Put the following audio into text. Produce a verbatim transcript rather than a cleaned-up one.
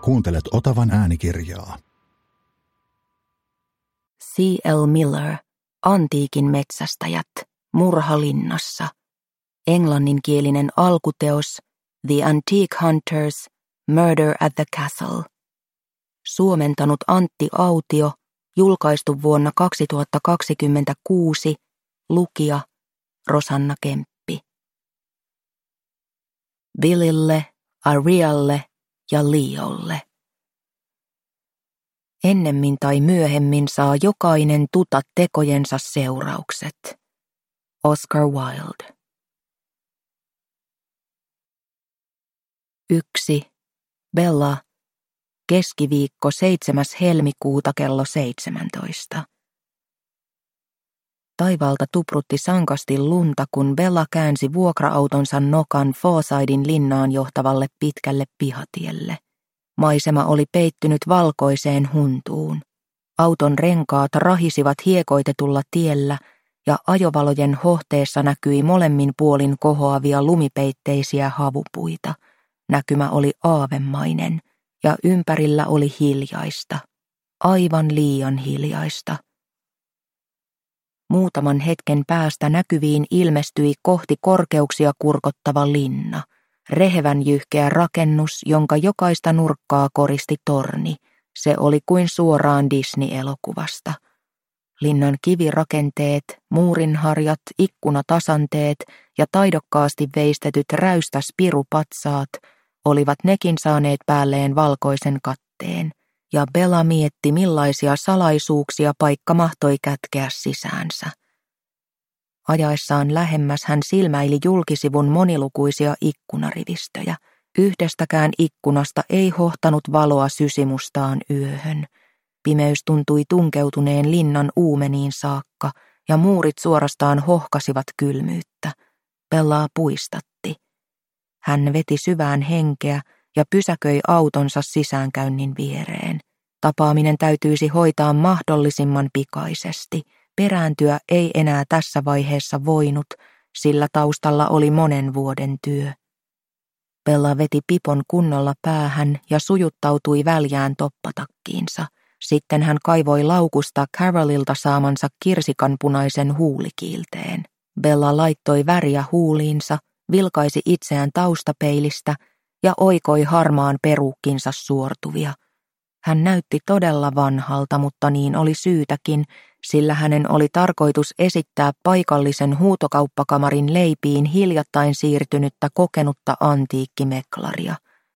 Kuuntelet Otavan äänikirjaa. C L Miller, Antiikin metsästäjät, Murhalinnassa. Englanninkielinen alkuteos The Antique Hunters, Murder at the Castle. Suomentanut Antti Autio, julkaistu vuonna kaksituhattakaksikymmentäkuusi, lukija Rosanna Kemppi. Billille, Arialle ja Leolle. Ennemmin tai myöhemmin saa jokainen tuta tekojensa seuraukset. Oscar Wilde. Yksi. Bella. Keskiviikko seitsemäs helmikuuta kello seitsemäntoista. Taivaalta tuprutti sankasti lunta, kun Bella käänsi vuokra-autonsa nokan Forsythin linnaan johtavalle pitkälle pihatielle. Maisema oli peittynyt valkoiseen huntuun. Auton renkaat rahisivat hiekoitetulla tiellä ja ajovalojen hohteessa näkyi molemmin puolin kohoavia lumipeitteisiä havupuita. Näkymä oli aavemainen ja ympärillä oli hiljaista. Aivan liian hiljaista. Muutaman hetken päästä näkyviin ilmestyi kohti korkeuksia kurkottava linna. Rehevän jyhkeä rakennus, jonka jokaista nurkkaa koristi torni. Se oli kuin suoraan Disney-elokuvasta. Linnan kivirakenteet, muurinharjat, ikkunatasanteet ja taidokkaasti veistetyt räystäspirupatsaat olivat nekin saaneet päälleen valkoisen katteen, ja Bella mietti, millaisia salaisuuksia paikka mahtoi kätkeä sisäänsä. Ajaessaan lähemmäs hän silmäili julkisivun monilukuisia ikkunarivistöjä. Yhdestäkään ikkunasta ei hohtanut valoa sysimustaan yöhön. Pimeys tuntui tunkeutuneen linnan uumeniin saakka, ja muurit suorastaan hohkasivat kylmyyttä. Bellaa puistatti. Hän veti syvään henkeä ja pysäköi autonsa sisäänkäynnin viereen. Tapaaminen täytyisi hoitaa mahdollisimman pikaisesti. Perääntyä ei enää tässä vaiheessa voinut, sillä taustalla oli monen vuoden työ. Bella veti pipon kunnolla päähän ja sujuttautui väljään toppatakkiinsa. Sitten hän kaivoi laukusta Carolilta saamansa kirsikanpunaisen huulikiilteen. Bella laittoi väriä huuliinsa, vilkaisi itseään taustapeilistä ja oikoi harmaan peruukkinsa suortuvia. Hän näytti todella vanhalta, mutta niin oli syytäkin, sillä hänen oli tarkoitus esittää paikallisen huutokauppakamarin leipiin hiljattain siirtynyttä kokenutta antiikkimeklaria.